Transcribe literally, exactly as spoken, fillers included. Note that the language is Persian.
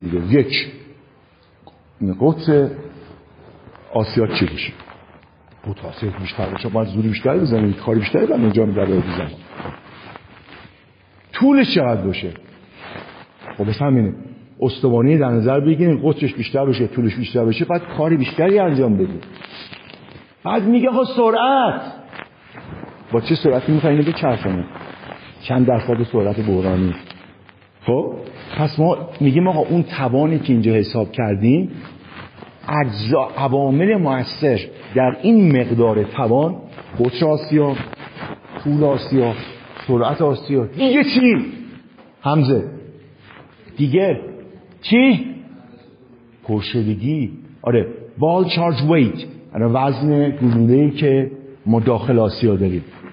دیگه. یک قطر آسیا چه میشه؟ قطر آسیا بیشتر باشه، باید زوری بیشتر بزنید، کاری بیشتری باید انجام بده برای زمان. طولش چقدر باشه؟ خب بس همینه. استوانی در نظر بگیرید، قطرش بیشتر باشه، طولش بیشتر باشه، بعد کاری بیشتری انجام بدید. بعد میگه ها سرعت. با چه سرعتی میخواین اینو بچرخونه؟ چند درصد سرعت بحرانی؟ خب پس ما میگیم آقا اون توانی که اینجا حساب کردیم، اجزا عوامل مؤثر در این مقدار توان، قطر آسیا، طول آسیا، سرعت آسیا، دیگه چی؟ حمزه دیگه چی؟ پرشدگی. آره بال چارج ویت، وزن گلوله‌ای که ما داخل آسیا داریم.